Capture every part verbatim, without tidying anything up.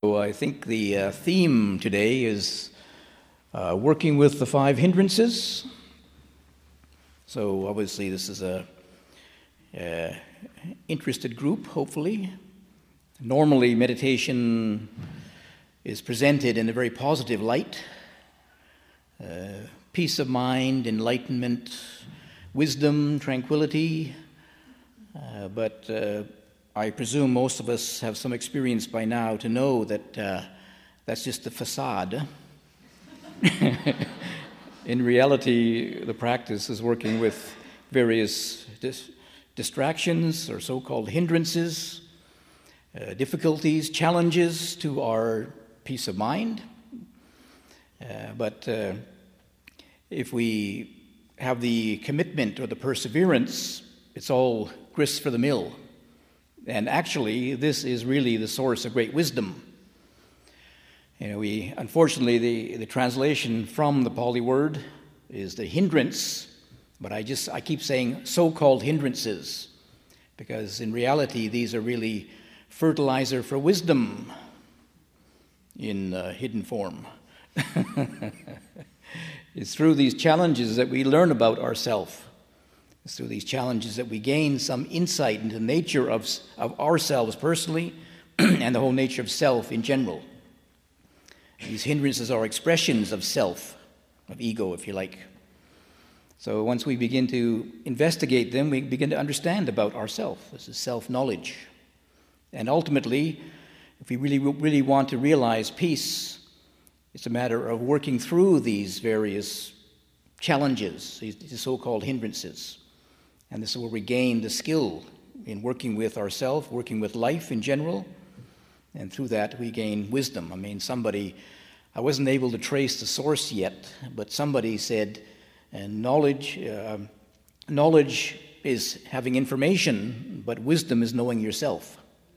So I think the uh, theme today is uh, working with the five hindrances. So obviously this is a, a interested group, hopefully. Normally meditation is presented in a very positive light. Uh, peace of mind, enlightenment, wisdom, tranquility. Uh, but uh, I presume most of us have some experience by now to know that uh, that's just the facade. In reality, the practice is working with various dis- distractions or so-called hindrances, uh, difficulties, challenges to our peace of mind. Uh, but uh, if we have the commitment or the perseverance, it's all grist for the mill. And actually, this is really the source of great wisdom. You know, we unfortunately the, the translation from the Pali word is the hindrance, but I just I keep saying so-called hindrances, because in reality these are really fertilizer for wisdom in uh, hidden form. It's through these challenges that we learn about ourselves. It's through these challenges that we gain some insight into the nature of, of ourselves personally and the whole nature of self in general. These hindrances are expressions of self, of ego, if you like. So once we begin to investigate them, we begin to understand about ourselves. This is self-knowledge. And ultimately, if we really, really want to realize peace, it's a matter of working through these various challenges, these so-called hindrances. And this is where we gain the skill in working with ourselves, working with life in general. And through that, we gain wisdom. I mean, somebody, I wasn't able to trace the source yet, but somebody said, and knowledge, uh, knowledge is having information, but wisdom is knowing yourself.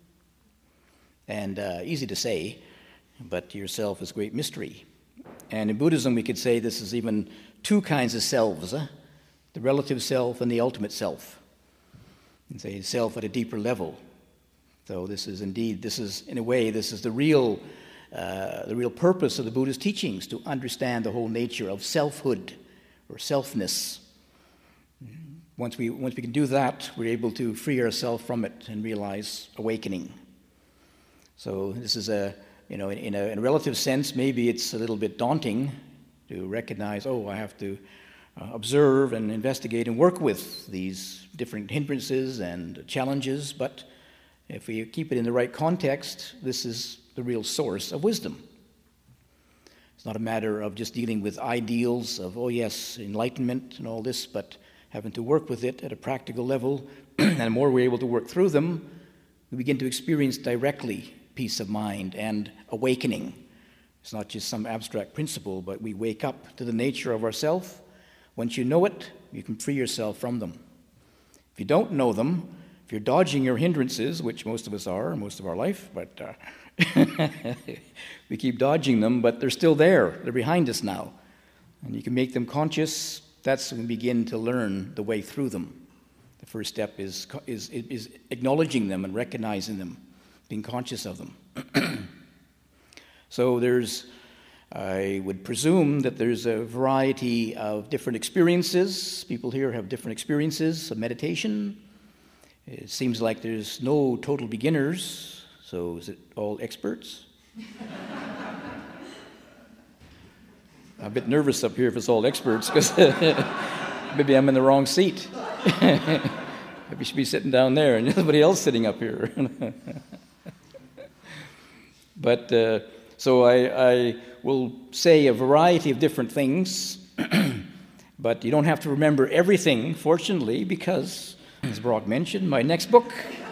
And uh, easy to say, but yourself is great mystery. And in Buddhism, we could say this is even two kinds of selves, huh? The relative self and the ultimate self, and say self at a deeper level. So this is indeed, this is in a way, this is the real, uh, the real purpose of the Buddha's teachings, to understand the whole nature of selfhood or selfness. Once we once we can do that, we're able to free ourselves from it and realize awakening. So this is a, you know, in, in, a, in a relative sense, maybe it's a little bit daunting to recognize, oh, I have to Uh, observe and investigate and work with these different hindrances and challenges, but if we keep it in the right context, this is the real source of wisdom. It's not a matter of just dealing with ideals of, oh yes, enlightenment and all this, but having to work with it at a practical level, and the more we're able to work through them, we begin to experience directly peace of mind and awakening. It's not just some abstract principle, but we wake up to the nature of ourself. Once you know it, you can free yourself from them. If you don't know them, if you're dodging your hindrances, which most of us are, most of our life, but uh, we keep dodging them, but they're still there. They're behind us now. And you can make them conscious. That's when we begin to learn the way through them. The first step is, is, is acknowledging them and recognizing them, being conscious of them. So there's... I would presume that there's a variety of different experiences. People here have different experiences of meditation. It seems like there's no total beginners, so is it all experts? I'm a bit nervous up here if it's all experts, because maybe I'm in the wrong seat. Maybe I should be sitting down there and somebody else sitting up here. But... Uh, So I, I will say a variety of different things, but you don't have to remember everything, fortunately, because, as Brock mentioned, my next book,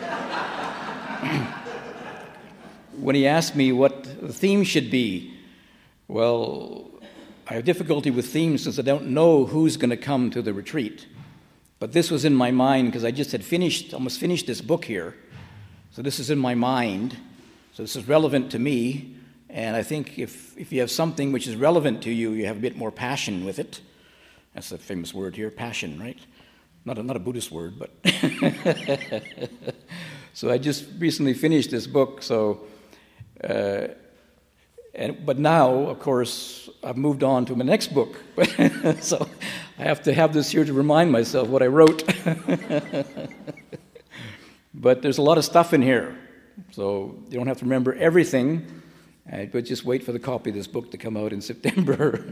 when he asked me what the theme should be, well, I have difficulty with themes since I don't know who's going to come to the retreat. But this was in my mind because I just had finished, almost finished this book here. So this is in my mind. So this is relevant to me. And I think if, if you have something which is relevant to you, you have a bit more passion with it. That's a famous word here, passion, right? Not a, not a Buddhist word, but... So I just recently finished this book, so uh, and, but now, of course, I've moved on to my next book. So I have to have this here to remind myself what I wrote. But there's a lot of stuff in here, so you don't have to remember everything, uh, but just wait for the copy of this book to come out in September.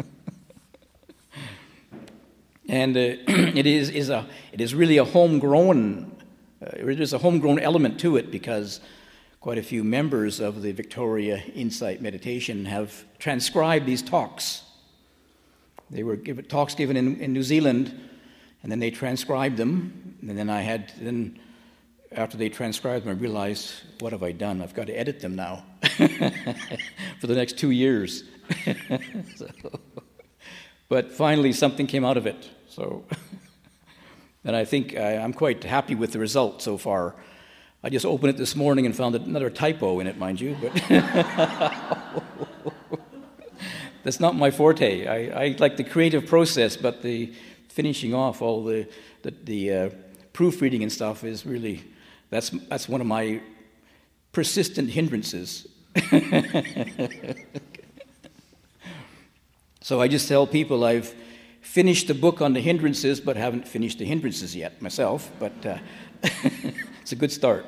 And uh, it is, is a it is really a homegrown uh, it is a homegrown element to it, because quite a few members of the Victoria Insight Meditation have transcribed these talks. They were give, talks given in, in New Zealand, and then they transcribed them, and then I had then. After they transcribed them, I realized, what have I done? I've got to edit them now for the next two years. So, but finally, something came out of it. So, and I think I, I'm quite happy with the result so far. I just opened it this morning and found another typo in it, mind you. But that's not my forte. I, I like the creative process, but the finishing off all the the, the uh, proofreading and stuff is really. That's that's one of my persistent hindrances. So I just tell people I've finished the book on the hindrances, but haven't finished the hindrances yet myself. But uh, it's a good start.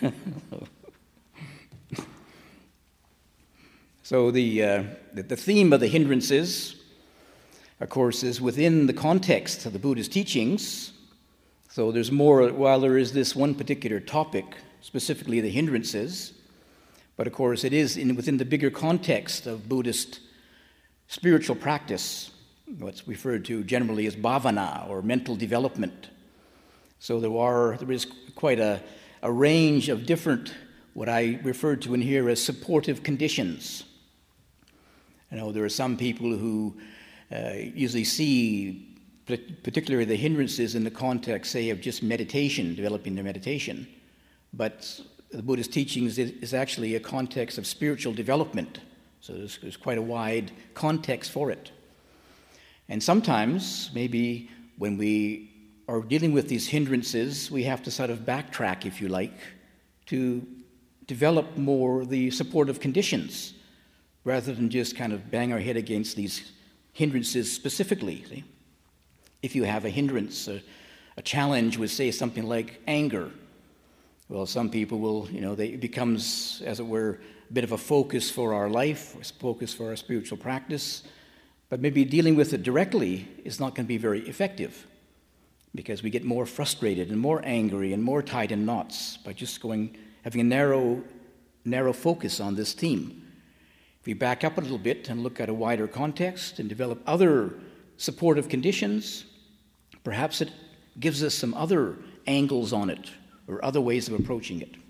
So the, uh, the the theme of the hindrances, of course, is within the context of the Buddhist teachings. So there's more, while there is this one particular topic, specifically the hindrances, but of course it is in, within the bigger context of Buddhist spiritual practice, what's referred to generally as bhavana, or mental development. So there are there is quite a, a range of different, what I referred to in here as supportive conditions. You know, there are some people who uh, usually see particularly the hindrances in the context, say, of just meditation, developing their meditation. But the Buddhist teachings is actually a context of spiritual development. So there's, there's quite a wide context for it. And sometimes, maybe when we are dealing with these hindrances, we have to sort of backtrack, if you like, to develop more the supportive conditions, rather than just kind of bang our head against these hindrances specifically, see? If you have a hindrance, a, a challenge with, say, something like anger, well, some people will, you know, they, it becomes, as it were, a bit of a focus for our life, a focus for our spiritual practice, but maybe dealing with it directly is not going to be very effective, because we get more frustrated and more angry and more tied in knots by just going, having a narrow, narrow focus on this theme. If we back up a little bit and look at a wider context and develop other supportive conditions, perhaps it gives us some other angles on it or other ways of approaching it.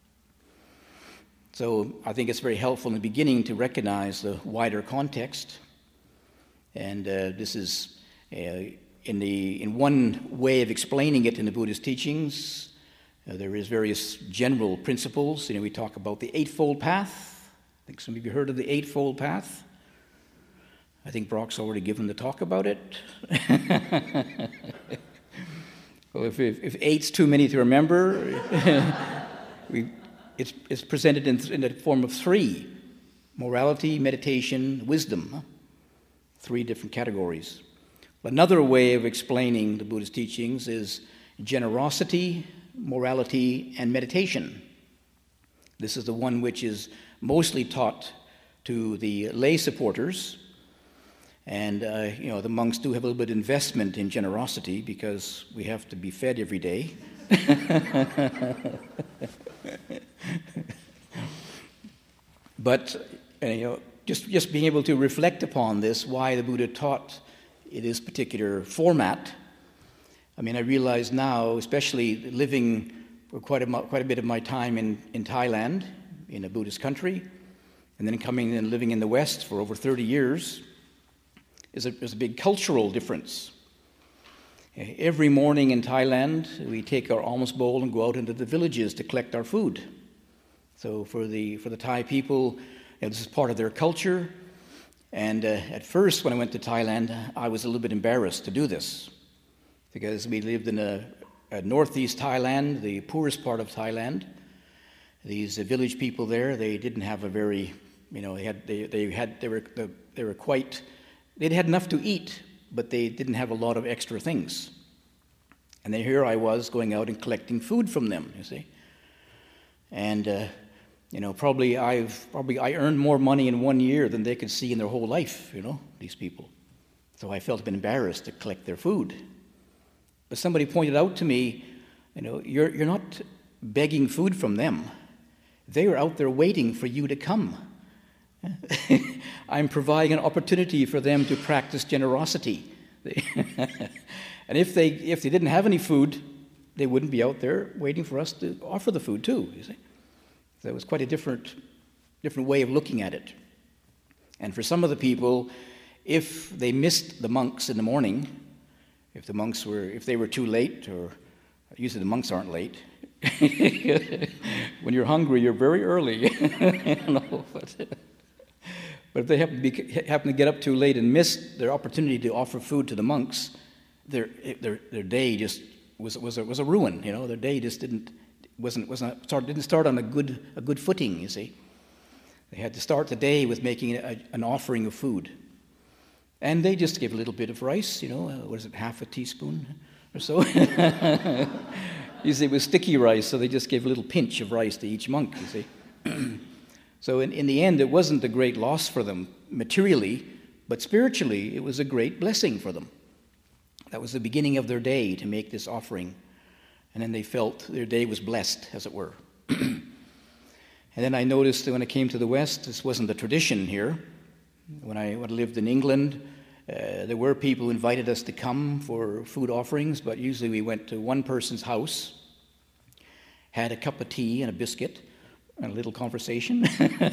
So I think it's very helpful in the beginning to recognize the wider context. And uh, this is uh, in the in one way of explaining it in the Buddhist teachings. Uh, there is various general principles. You know, we talk about the Eightfold Path. I think some of you heard of the Eightfold Path. I think Brock's already given the talk about it. Well, if, if, if eight's too many to remember, we, it's, it's presented in, in the form of three: morality, meditation, wisdom. Huh? Three different categories. Another way of explaining the Buddhist teachings is generosity, morality, and meditation. This is the one which is mostly taught to the lay supporters. And, uh, you know, the monks do have a little bit of investment in generosity because we have to be fed every day. But, uh, you know, just, just being able to reflect upon this, why the Buddha taught in this particular format. I mean, I realize now, especially living for quite a, quite a bit of my time in, in Thailand, in a Buddhist country, and then coming and living in the West for over thirty years, is a, is a big cultural difference. Every morning in Thailand, we take our alms bowl and go out into the villages to collect our food. So for the for the Thai people, you know, this is part of their culture. And uh, at first, when I went to Thailand, I was a little bit embarrassed to do this, because we lived in a, a northeast Thailand, the poorest part of Thailand. These uh, village people there, they didn't have a very You know, they had they, they had they were they were quite they'd had enough to eat, but they didn't have a lot of extra things. And then here I was going out and collecting food from them, you see. And uh, you know, probably I've probably I earned more money in one year than they could see in their whole life, you know, these people. So I felt a bit embarrassed to collect their food. But somebody pointed out to me, you know, you're you're not begging food from them. They are out there waiting for you to come. I'm providing an opportunity for them to practice generosity. And if they if they didn't have any food, they wouldn't be out there waiting for us to offer the food too, you see. So it was quite a different different way of looking at it. And for some of the people, if they missed the monks in the morning, if the monks were if they were too late, or usually the monks aren't late. When you're hungry, you're very early. You know, but, but if they happen to, be, happen to get up too late and miss their opportunity to offer food to the monks, their their their day just was was a, was a ruin. You know, their day just didn't wasn't wasn't start, didn't start on a good a good footing. You see, they had to start the day with making a, an offering of food, and they just gave a little bit of rice. You know, uh, what is it, half a teaspoon or so? Usually it was sticky rice, so they just gave a little pinch of rice to each monk, you see. So in, in the end, it wasn't a great loss for them materially, but spiritually, it was a great blessing for them. That was the beginning of their day to make this offering. And then they felt their day was blessed, as it were. And then I noticed that when I came to the West, this wasn't a tradition here. When I, when I lived in England, Uh, there were people who invited us to come for food offerings, but usually we went to one person's house, had a cup of tea and a biscuit, and a little conversation.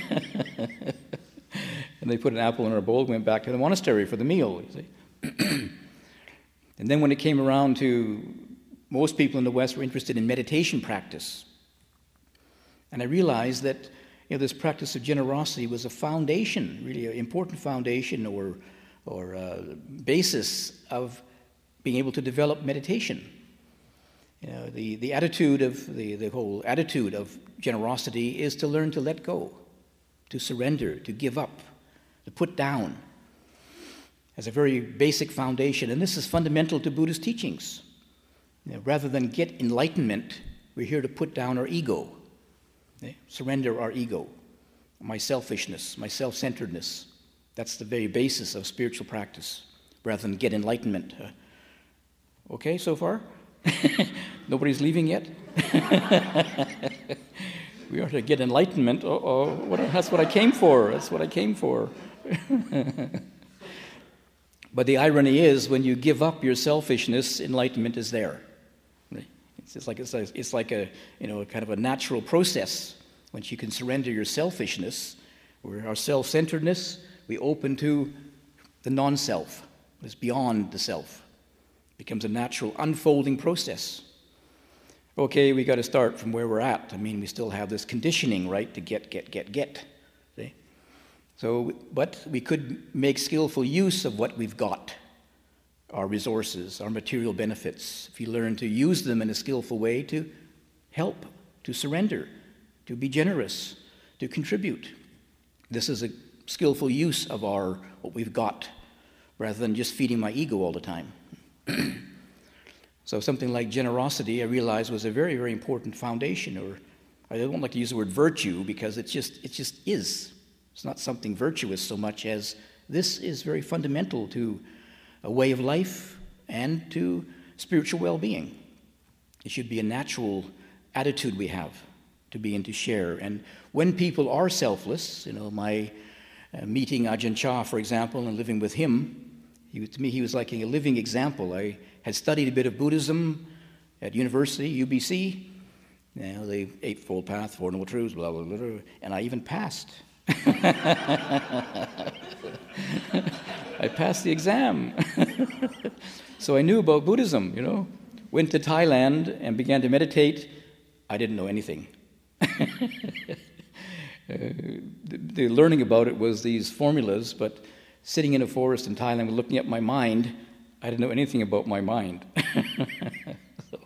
And they put an apple in our bowl and went back to the monastery for the meal, you see. And then when it came around to, most people in the West were interested in meditation practice. And I realized that, you know, this practice of generosity was a foundation, really an important foundation or or uh, basis of being able to develop meditation. You know, the, the attitude of, the, the whole attitude of generosity is to learn to let go, to surrender, to give up, to put down, as a very basic foundation. And this is fundamental to Buddhist teachings. You know, rather than get enlightenment, we're here to put down our ego, okay? Surrender our ego, my selfishness, my self-centeredness. That's the very basis of spiritual practice, rather than get enlightenment. Uh, okay, so far? Nobody's leaving yet? We are to get enlightenment. Uh-oh, what, that's what I came for. That's what I came for. But the irony is, when you give up your selfishness, enlightenment is there. It's just like it's, a, it's like a you know a kind of a natural process. Once you can surrender your selfishness, or our self-centeredness, we open to the non-self, what is beyond the self. It becomes a natural unfolding process. Okay, we got to start from where we're at. I mean, we still have this conditioning, right, to get, get, get, get. See? So, but we could make skillful use of what we've got, our resources, our material benefits, if you learn to use them in a skillful way to help, to surrender, to be generous, to contribute. This is a skillful use of our what we've got, rather than just feeding my ego all the time. So something like generosity, I realized, was a very, very important foundation. Or I don't like to use the word virtue, because it's just it just is. It's not something virtuous so much as this is very fundamental to a way of life and to spiritual well-being. It should be a natural attitude we have to be and to share. And when people are selfless, you know, my uh, meeting Ajahn Chah, for example, and living with him, he, to me he was like a living example. I had studied a bit of Buddhism at university, U B C, you know, the Eightfold Path, Four Noble Truths, blah, blah, blah, blah, and I even passed. I passed the exam. So I knew about Buddhism, you know. Went to Thailand and began to meditate. I didn't know anything. Uh, the, the learning about it was these formulas, but sitting in a forest in Thailand, looking at my mind, I didn't know anything about my mind. So.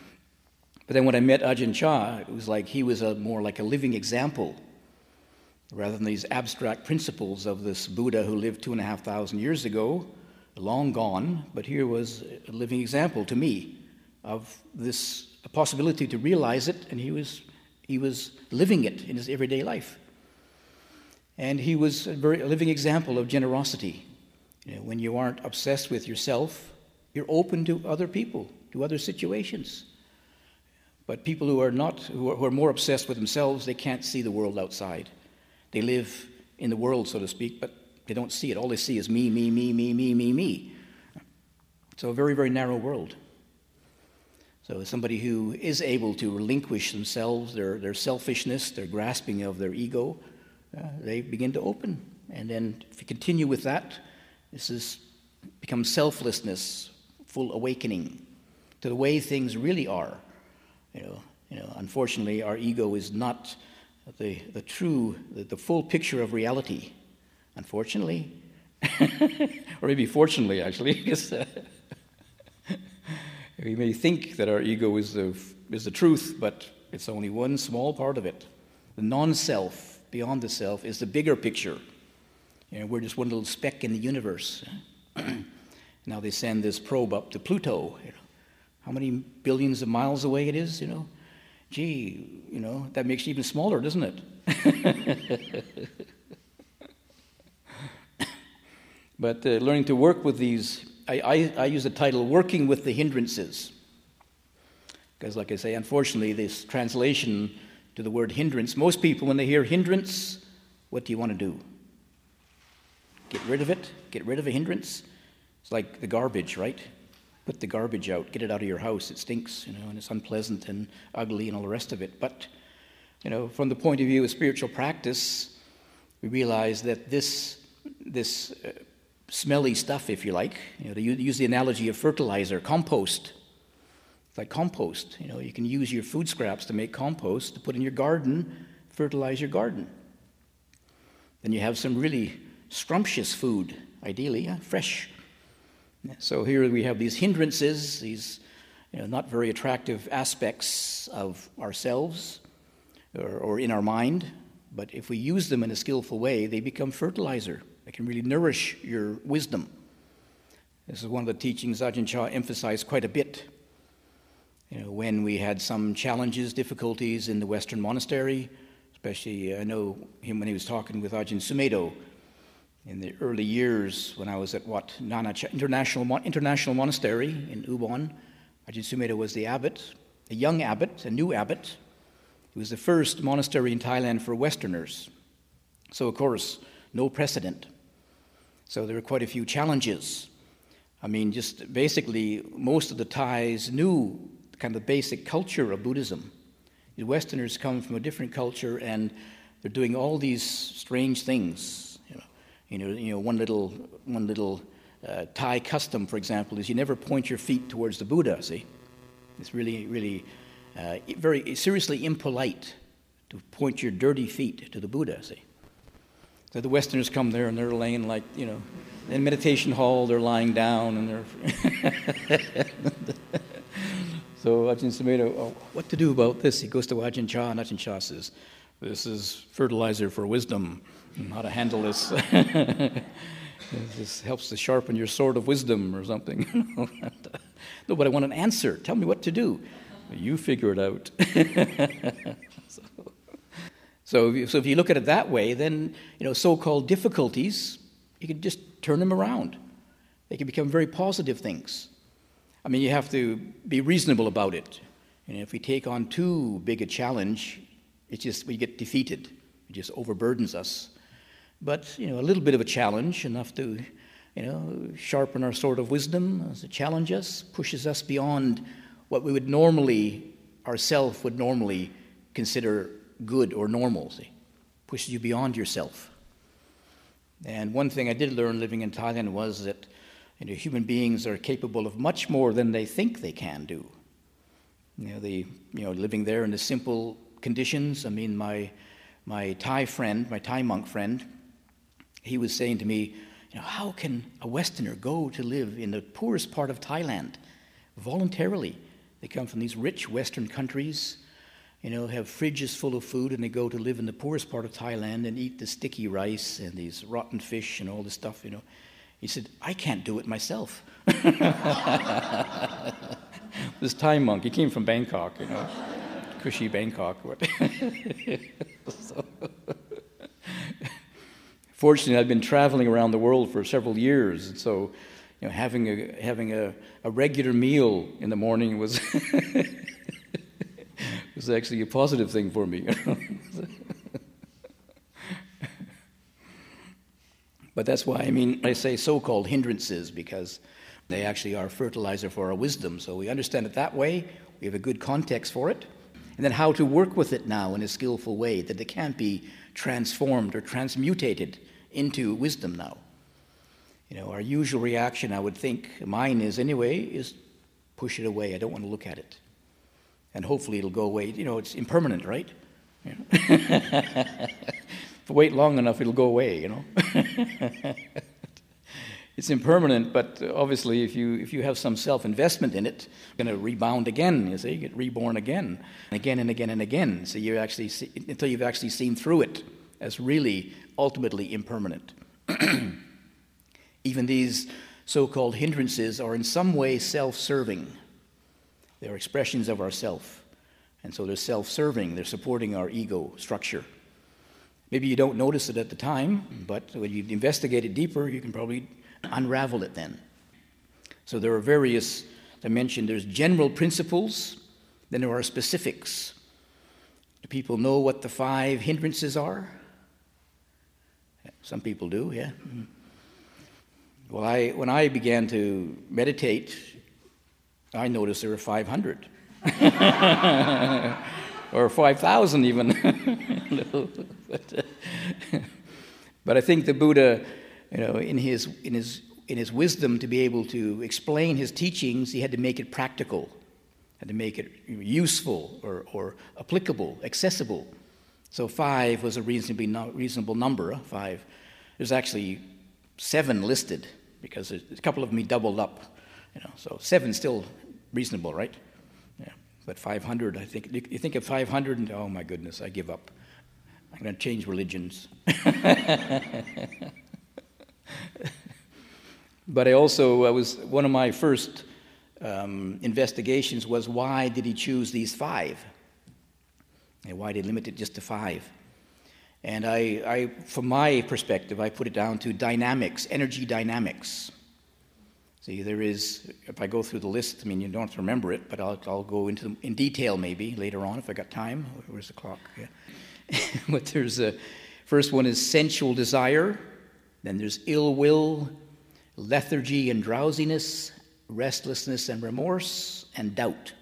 But then when I met Ajahn Chah, it was like he was a more like a living example. rather than these abstract principles of this Buddha who lived two and a half thousand years ago, long gone, but here was a living example to me of this possibility to realize it, and he was he was living it in his everyday life. And he was a very a living example of generosity. You know, when you aren't obsessed with yourself, you're open to other people, to other situations. But people who are not, who are, who are more obsessed with themselves, they can't see the world outside. They live in the world, so to speak, but they don't see it. All they see is me, me, me, me, me, me, me. So a very, very narrow world. So somebody who is able to relinquish themselves, their, their selfishness, their grasping of their ego, uh, they begin to open. And then if you continue with that, this is becomes selflessness, full awakening to the way things really are. You know, you know. Unfortunately, our ego is not the the true, the, the full picture of reality. Unfortunately, or maybe fortunately, actually, because uh, we may think that our ego is the is the truth, but it's only one small part of it. The non-self, beyond the self, is the bigger picture. You know, we're just one little speck in the universe. Now they send this probe up to Pluto. You know, how many billions of miles away it is? You know, gee, you know that makes it even smaller, doesn't it? But uh, learning to work with these, I, I, I use the title "Working with the Hindrances," because, like I say, unfortunately, this translation to the word hindrance, most people, when they hear hindrance, what do you want to do? Get rid of it? Get rid of a hindrance? It's like the garbage, right? Put the garbage out. Get it out of your house. It stinks, you know, and it's unpleasant and ugly and all the rest of it. But, you know, from the point of view of spiritual practice, we realize that this this uh, smelly stuff, if you like, you know, to use the analogy of fertilizer, compost. It's like compost. You know, you can use your food scraps to make compost to put in your garden, fertilize your garden. Then you have some really scrumptious food, ideally, uh, fresh. So here we have these hindrances, these you know, not very attractive aspects of ourselves or, or in our mind, but if we use them in a skillful way, they become fertilizer. They can really nourish your wisdom. This is one of the teachings Ajahn Chah emphasized quite a bit. You know, when we had some challenges, difficulties in the Western monastery, especially I know him when he was talking with Ajahn Sumedho in the early years when I was at Wat Nana International International Monastery in Ubon. Ajahn Sumedho was the abbot, a young abbot, a new abbot. He was the first monastery in Thailand for Westerners. So, of course, no precedent. So there were quite a few challenges. I mean, just basically, most of the Thais knew kind of the basic culture of Buddhism. The Westerners come from a different culture, and they're doing all these strange things. You know, you know, one little, one little uh, Thai custom, for example, is you never point your feet towards the Buddha. See, it's really, really, uh, very seriously impolite to point your dirty feet to the Buddha. See, so the Westerners come there and they're laying like, you know, in meditation hall they're lying down and they're. So Ajahn Sumedho, oh, what to do about this? He goes to Ajahn Chah, and Ajahn Chah says, "This is fertilizer for wisdom." How to handle this. This helps to sharpen your sword of wisdom or something. No, but I want an answer. Tell me what to do. You figure it out. so, so, if you, so if you look at it that way, then you know so-called difficulties, you can just turn them around. They can become very positive things. I mean, you have to be reasonable about it. And if we take on too big a challenge, it's just we get defeated. It just overburdens us. But, you know, a little bit of a challenge, enough to, you know, sharpen our sword of wisdom, as it challenges us, pushes us beyond what we would normally, ourself would normally consider good or normal, see? Pushes you beyond yourself. And one thing I did learn living in Thailand was that, you know, human beings are capable of much more than they think they can do. You know, they, you know, living there in the simple conditions. I mean, my my Thai friend, my Thai monk friend, he was saying to me, you know, how can a Westerner go to live in the poorest part of Thailand voluntarily? They come from these rich Western countries, you know, have fridges full of food, and they go to live in the poorest part of Thailand and eat the sticky rice and these rotten fish and all this stuff, you know. He said, I can't do it myself. This Thai monk, he came from Bangkok, you know, cushy Bangkok. So, fortunately, I've been traveling around the world for several years, and so, you know, having a having a, a regular meal in the morning was was actually a positive thing for me. But that's why, I mean, I say so-called hindrances, because they actually are fertilizer for our wisdom. So we understand it that way. We have a good context for it. And then how to work with it now in a skillful way, that it can't be transformed or transmutated into wisdom now. You know, our usual reaction, I would think, mine is anyway, is push it away. I don't want to look at it. And hopefully it'll go away. You know, it's impermanent, right? You know? If I wait long enough, it'll go away, you know. It's impermanent, but obviously if you if you have some self-investment in it, you're going to rebound again, you see, get reborn again, and again and again and again. So you actually see, until you've actually seen through it as really ultimately impermanent. Even these so-called hindrances are in some way self-serving. They're expressions of ourself. And so they're self-serving, they're supporting our ego structure. Maybe you don't notice it at the time, but when you investigate it deeper, you can probably unravel it then. So there are various, as I mentioned, there's general principles, then there are specifics. Do people know what the five hindrances are? Some people do, yeah. Well, I when I began to meditate, I noticed there were five hundred. Or five thousand even. but, uh, but I think the Buddha, you know, in his in his in his wisdom to be able to explain his teachings, he had to make it practical, had to make it useful or, or applicable, accessible. So five was a reasonably no, reasonable number. Five. There's actually seven listed because a couple of them he doubled up. You know, so seven's still reasonable, right? Yeah. But five hundred, I think, you think of five hundred and, oh my goodness, I give up. I'm going to change religions. But I also, I was, one of my first um, investigations was, why did he choose these five? And why did he limit it just to five? And I, I, from my perspective, I put it down to dynamics, energy dynamics. See, there is, if I go through the list, I mean, you don't have to remember it, but I'll, I'll go into them in detail maybe later on if I got time. Where's the clock? Yeah. But there's a, first one is sensual desire, then there's ill will, lethargy and drowsiness, restlessness and remorse, and doubt.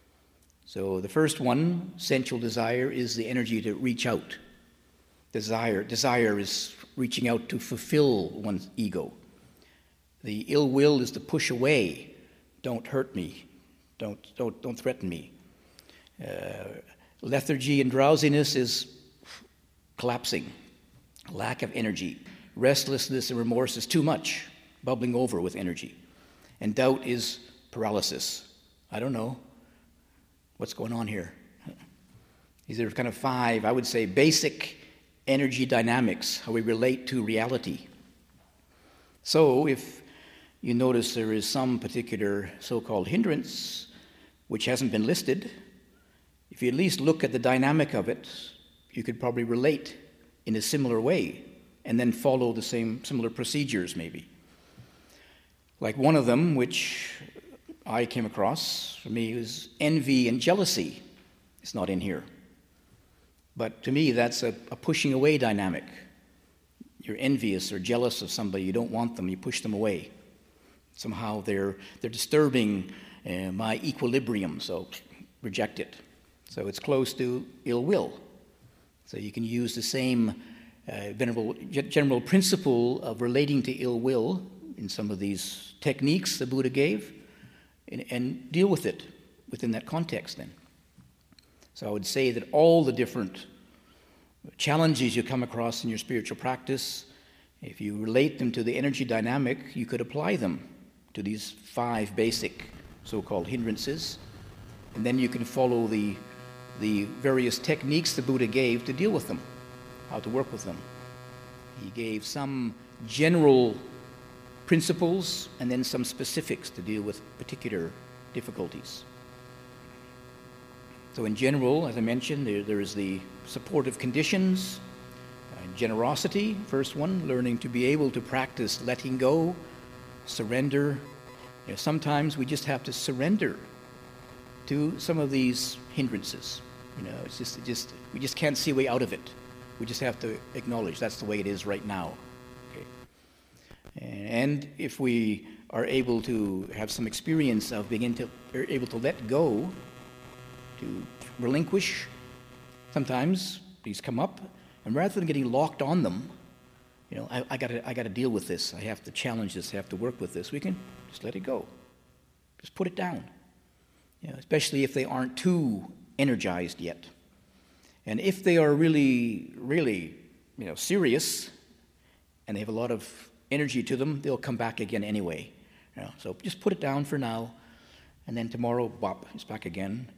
So the first one, sensual desire, is the energy to reach out. Desire, desire is reaching out to fulfill one's ego. The ill will is to push away. Don't hurt me. Don't don't don't threaten me. Uh, lethargy and drowsiness is collapsing, lack of energy. Restlessness and remorse is too much, bubbling over with energy. And doubt is paralysis. I don't know what's going on here. These are kind of five, I would say, basic energy dynamics, how we relate to reality. So if you notice there is some particular so-called hindrance which hasn't been listed, if you at least look at the dynamic of it, you could probably relate in a similar way and then follow the same similar procedures maybe. Like one of them, which I came across for me, is envy and jealousy. It's not in here. But to me, that's a, a pushing away dynamic. You're envious or jealous of somebody, you don't want them, you push them away. Somehow they're they're disturbing uh, my equilibrium, so reject it. So it's close to ill will. So you can use the same uh, venerable, general principle of relating to ill will in some of these techniques the Buddha gave, and, and deal with it within that context then. So I would say that all the different challenges you come across in your spiritual practice, if you relate them to the energy dynamic, you could apply them to these five basic so-called hindrances, and then you can follow the the various techniques the Buddha gave to deal with them, how to work with them. He gave some general principles and then some specifics to deal with particular difficulties. So in general, as I mentioned, there, there is the supportive conditions, uh, generosity, first one, learning to be able to practice letting go, surrender. You know, sometimes we just have to surrender to some of these hindrances. You know, it's just, it just we just can't see a way out of it. We just have to acknowledge that's the way it is right now. Okay. And if we are able to have some experience of being to, are able to let go, to relinquish, sometimes these come up, and rather than getting locked on them, you know, I, I gotta I gotta deal with this. I have to challenge this. I have to work with this. We can just let it go. Just put it down. You know, especially if they aren't too energized yet. And if they are really, really, you know, serious, and they have a lot of energy to them, they'll come back again anyway. You know, so just put it down for now, and then tomorrow, bop, it's back again.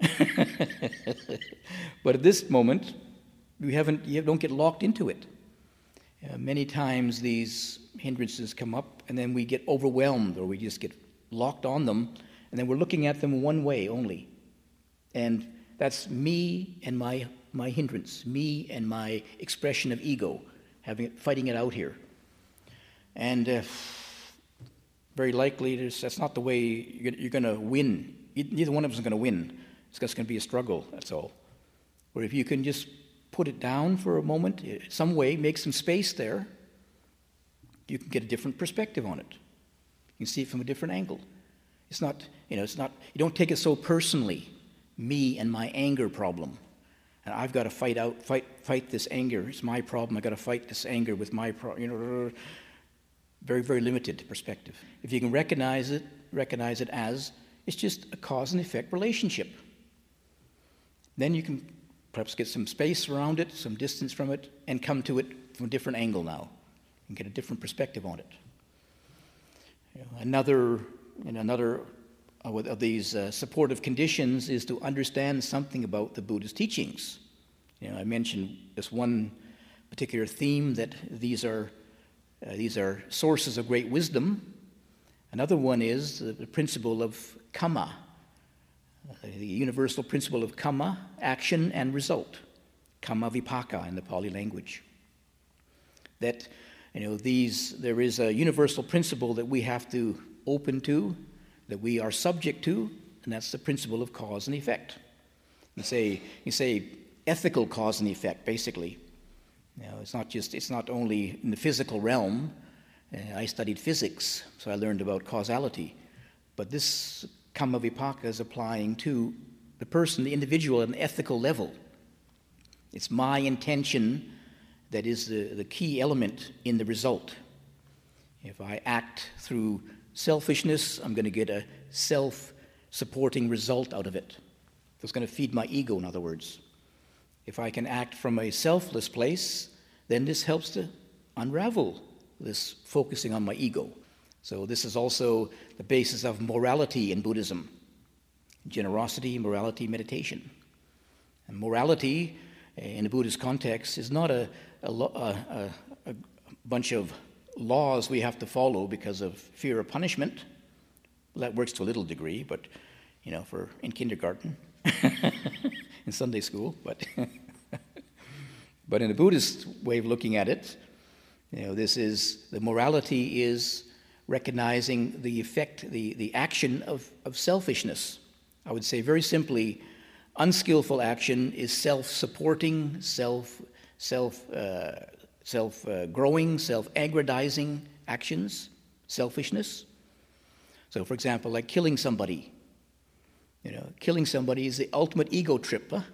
But at this moment, we haven't, you don't get locked into it. Uh, many times these hindrances come up, and then we get overwhelmed, or we just get locked on them, and then we're looking at them one way only. And that's me and my my hindrance, me and my expression of ego, having it, fighting it out here. And uh, very likely that's not the way you're going to win. Neither one of us is going to win. It's just going to be a struggle, that's all. Or if you can just put it down for a moment, some way, make some space there, you can get a different perspective on it. You can see it from a different angle. It's not, you know, it's not, you don't take it so personally, me and my anger problem. And I've got to fight out, fight, fight this anger. It's my problem. I've got to fight this anger with my problem. You know, very, very limited perspective. If you can recognize it, recognize it as it's just a cause and effect relationship. Then you can perhaps get some space around it, some distance from it, and come to it from a different angle now, and get a different perspective on it. You know, another, and another. of these uh, supportive conditions is to understand something about the Buddha's teachings. You know, I mentioned this one particular theme that these are uh, these are sources of great wisdom. Another one is the, the principle of kamma, uh, the universal principle of kamma, action and result, kamma vipaka in the Pali language. That you know these there is a universal principle that we have to open to, that we are subject to, and that's the principle of cause and effect. You say, you say ethical cause and effect, basically. You know, it's not just, it's not only in the physical realm. Uh, I studied physics, so I learned about causality. But this kamma vipaka is applying to the person, the individual, at an ethical level. It's my intention that is the, the key element in the result. If I act through selfishness, I'm going to get a self-supporting result out of it. It's going to feed my ego, in other words. If I can act from a selfless place, then this helps to unravel this focusing on my ego. So this is also the basis of morality in Buddhism. Generosity, morality, meditation. And morality, in the Buddhist context, is not a, a, a, a bunch of laws we have to follow because of fear of punishment. Well, that works to a little degree, but, you know, for in kindergarten, in Sunday school, but but in the Buddhist way of looking at it, you know, this is, the morality is recognizing the effect, the, the action of, of selfishness. I would say very simply, unskillful action is self-supporting, self, self, uh, self-growing, uh, self-aggrandizing actions, selfishness. So, for example, like killing somebody. You know, killing somebody is the ultimate ego trip. Huh?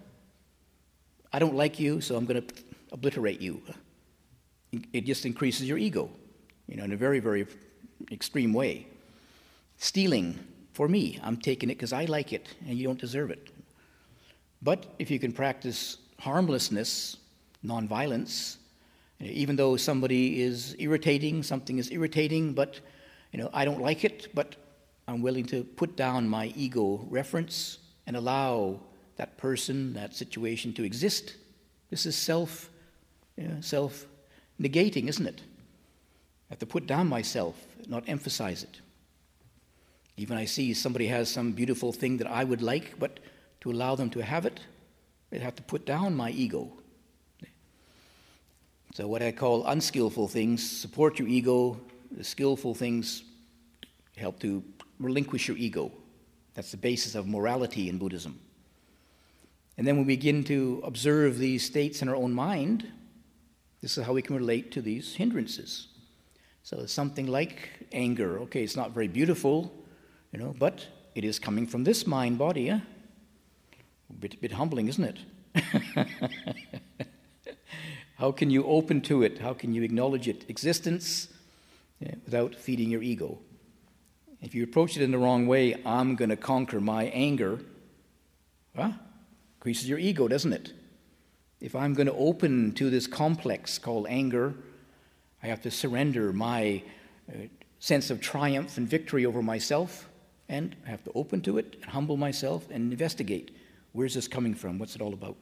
I don't like you, so I'm going to obliterate you. It just increases your ego, you know, in a very, very extreme way. Stealing, for me, I'm taking it because I like it, and you don't deserve it. But if you can practice harmlessness, nonviolence, you know, even though somebody is irritating, something is irritating, but you know, I don't like it, but I'm willing to put down my ego reference and allow that person, that situation to exist. This is self, you know, self-negating, isn't it? I have to put down myself, not emphasize it. Even I see somebody has some beautiful thing that I would like, but to allow them to have it, I'd have to put down my ego. So what I call unskillful things support your ego. The skillful things help to relinquish your ego. That's the basis of morality in Buddhism. And then when we begin to observe these states in our own mind, this is how we can relate to these hindrances. So it's something like anger. Okay, it's not very beautiful, you know, but it is coming from this mind body, eh? A bit, bit humbling, isn't it? How can you open to it? How can you acknowledge its existence, yeah, without feeding your ego? If you approach it in the wrong way, I'm going to conquer my anger, huh? Increases your ego, doesn't it? If I'm going to open to this complex called anger, I have to surrender my uh, sense of triumph and victory over myself, and I have to open to it and humble myself and investigate. Where's this coming from? What's it all about?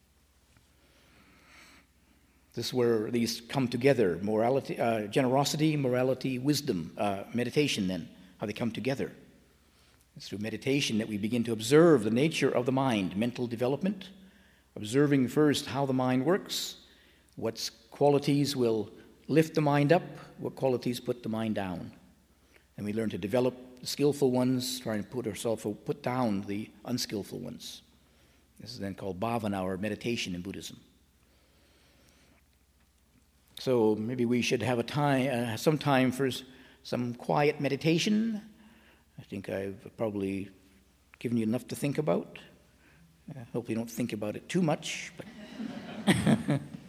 This is where these come together, morality, uh, generosity, morality, wisdom, uh, meditation then, how they come together. It's through meditation that we begin to observe the nature of the mind, mental development, observing first how the mind works, what qualities will lift the mind up, what qualities put the mind down. And we learn to develop the skillful ones, trying to put ourselves, put down the unskillful ones. This is then called bhavana, or meditation in Buddhism. So maybe we should have a time, uh, some time for some quiet meditation. I think I've probably given you enough to think about. I hope you don't think about it too much. But